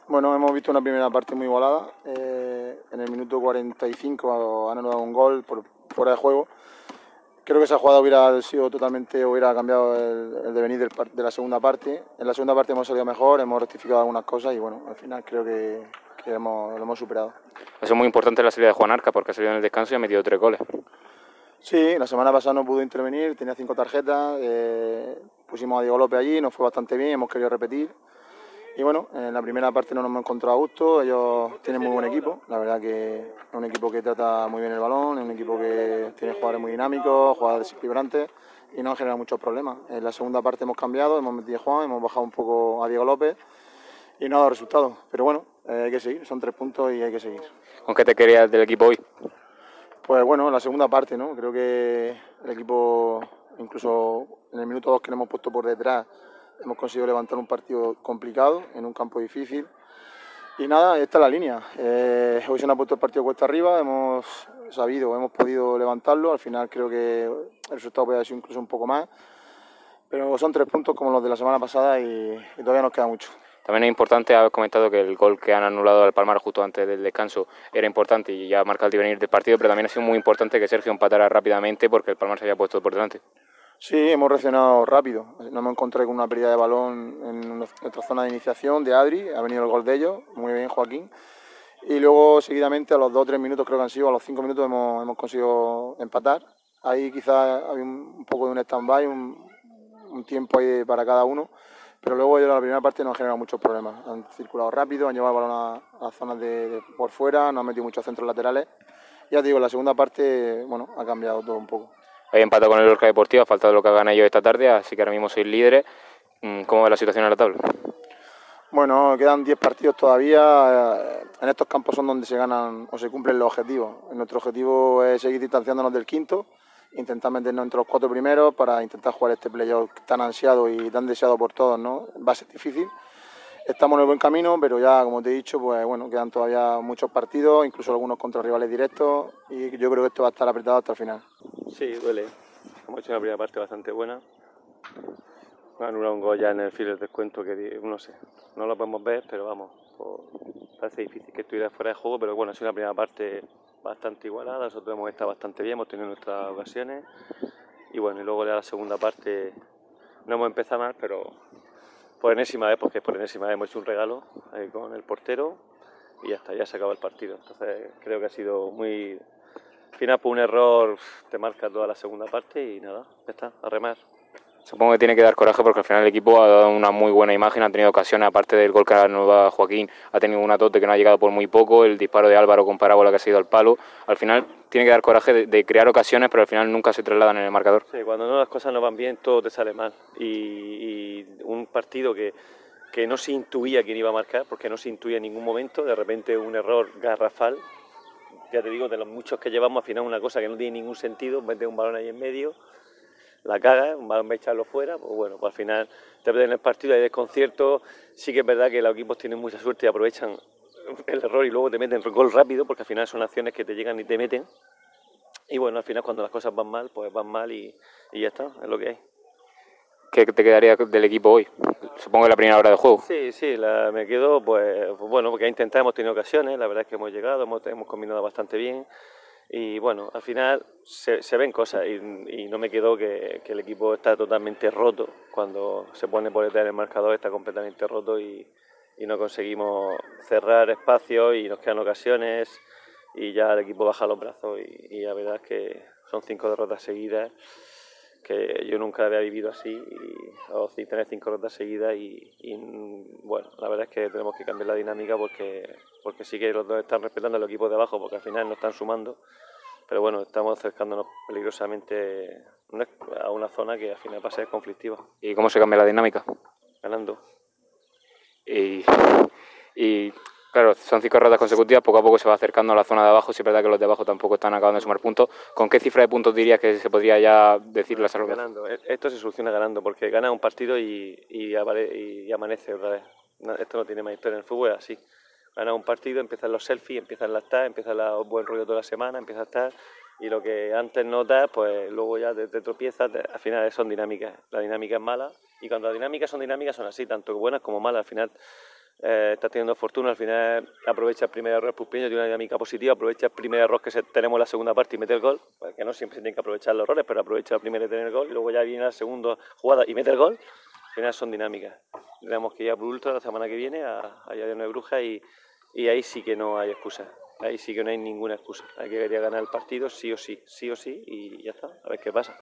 Bueno, hemos visto una primera parte muy igualada. En el minuto 45 han anulado un gol por fuera de juego. Creo que esa jugada hubiera cambiado el devenir de la segunda parte. En la segunda parte hemos salido mejor, hemos rectificado algunas cosas y bueno, al final creo que lo hemos superado. Eso es muy importante la salida de Juan Arca porque ha salido en el descanso y ha metido 3 goles. Sí, la semana pasada no pudo intervenir, tenía 5 tarjetas, pusimos a Diego López allí, nos fue bastante bien, hemos querido repetir. Y bueno, en la primera parte no nos hemos encontrado a gusto, ellos tienen muy buen equipo, la verdad que es un equipo que trata muy bien el balón, es un equipo que tiene jugadores muy dinámicos, jugadores desequilibrantes y no han generado muchos problemas. En la segunda parte hemos cambiado, hemos metido a Juan, hemos bajado un poco a Diego López y no ha dado resultados. Pero bueno, hay que seguir, son 3 puntos y hay que seguir. ¿Con qué te querías del equipo hoy? Pues bueno, la segunda parte, ¿no? Creo que el equipo, incluso en el minuto 2 que le hemos puesto por detrás, hemos conseguido levantar un partido complicado, en un campo difícil. Y nada, esta es la línea. Hoy se nos ha puesto el partido cuesta arriba, hemos podido levantarlo. Al final creo que el resultado puede haber sido incluso un poco más. Pero son 3 puntos como los de la semana pasada y todavía nos queda mucho. También es importante, haber comentado que el gol que han anulado al Palmar justo antes del descanso era importante y ya marca el devenir del partido, pero también ha sido muy importante que Sergio empatara rápidamente porque el Palmar se había puesto por delante. Sí, hemos reaccionado rápido. Nos hemos encontrado con una pérdida de balón en nuestra zona de iniciación de Adri, ha venido el gol de ellos, muy bien Joaquín. Y luego seguidamente a los 2 o 3 minutos, creo que han sido, a los 5 minutos hemos conseguido empatar. Ahí quizás había un poco de un stand-by, un tiempo ahí para cada uno. Pero luego ellos en la primera parte no han generado muchos problemas. Han circulado rápido, han llevado el balón a las zonas de por fuera, no han metido muchos centros laterales. Ya te digo, en la segunda parte, bueno, ha cambiado todo un poco. Hay empatado con el Lorca Deportivo, a falta de lo que hagan ellos esta tarde, así que ahora mismo sois líderes. ¿Cómo va la situación en la tabla? Bueno, quedan 10 partidos todavía. En estos campos son donde se ganan o se cumplen los objetivos. Nuestro objetivo es seguir distanciándonos del quinto, intentar meternos entre los 4 primeros para intentar jugar este playoff tan ansiado y tan deseado por todos, ¿no? Va a ser difícil. Estamos en el buen camino, pero ya, como te he dicho, pues bueno, quedan todavía muchos partidos, incluso algunos contra rivales directos, y yo creo que esto va a estar apretado hasta el final. Sí, duele. Hemos hecho una primera parte bastante buena. Han anulado un gol ya en el filo del descuento que no sé, no lo podemos ver, pero vamos, parece difícil que estuviera fuera de juego, pero bueno, ha sido una primera parte bastante igualada, nosotros hemos estado bastante bien, hemos tenido nuestras ocasiones y bueno, y luego ya la segunda parte no hemos empezado mal, pero por enésima vez, porque por enésima vez hemos hecho un regalo con el portero y ya está, ya se acabó el partido. Entonces creo que ha sido muy... Al final por un error te marca toda la segunda parte y nada, ya está, a remar. Supongo que tiene que dar coraje porque al final el equipo ha dado una muy buena imagen, ha tenido ocasiones, aparte del gol que ha anulado Joaquín, ha tenido una tote que no ha llegado por muy poco, el disparo de Álvaro con parábola que ha sido al palo. Al final tiene que dar coraje de crear ocasiones, pero al final nunca se trasladan en el marcador. Sí, cuando no las cosas no van bien, todo te sale mal. Y un partido que no se intuía quién iba a marcar, porque no se intuía en ningún momento, de repente un error garrafal, ya te digo, de los muchos que llevamos, al final una cosa que no tiene ningún sentido, mete un balón ahí en medio, la caga, un balón va a echarlo fuera, pues bueno, pues al final te pierden el partido, hay desconcierto. Sí que es verdad que los equipos tienen mucha suerte y aprovechan el error y luego te meten gol rápido, porque al final son acciones que te llegan y te meten. Y bueno, al final cuando las cosas van mal, pues van mal y ya está, es lo que hay. ¿Qué te quedaría del equipo hoy? Supongo que la primera hora de juego. Sí, me quedo, pues bueno, porque hemos tenido ocasiones, la verdad es que hemos llegado, hemos combinado bastante bien. Y bueno, al final se ven cosas y no me quedo que el equipo está totalmente roto. Cuando se pone por detrás del marcador está completamente roto y no conseguimos cerrar espacios y nos quedan ocasiones y ya el equipo baja los brazos y la verdad es que son 5 derrotas seguidas que yo nunca había vivido así, o tener 5 derrotas seguidas y bueno, la verdad es que tenemos que cambiar la dinámica porque sí que los dos están respetando al equipo de abajo porque al final no están sumando, pero bueno, estamos acercándonos peligrosamente a una zona que al final va a ser conflictiva. ¿Y cómo se cambia la dinámica? Ganando. Y claro, son 5 derrotas consecutivas, poco a poco se va acercando a la zona de abajo, sí es verdad que los de abajo tampoco están acabando de sumar puntos. ¿Con qué cifra de puntos dirías que se podría ya decir la salud? Ganando, esto se soluciona ganando, porque gana un partido y amanece otra vez. Esto no tiene más historia en el fútbol, es así. Gana un partido, empiezan los selfies, empiezan las TAs, empieza el buen rollo toda la semana, empieza a estar, y lo que antes notas, pues luego ya te tropiezas, al final son dinámicas. La dinámica es mala, y cuando las dinámicas son así, tanto buenas como malas, al final está teniendo fortuna, al final aprovecha el primer error Pupiño, tiene una dinámica positiva, aprovecha el primer error que tenemos en la segunda parte y mete el gol, pues que no siempre se tienen que aprovechar los errores, pero aprovecha el primero y tener el gol, y luego ya viene la segunda jugada y mete el gol. Al final son dinámicas. Tenemos que ir a Blue Ultra la semana que viene, a Llano de Brujas, y ahí sí que no hay excusa. Ahí sí que no hay ninguna excusa. Hay que querer ganar el partido sí o sí, y ya está, a ver qué pasa.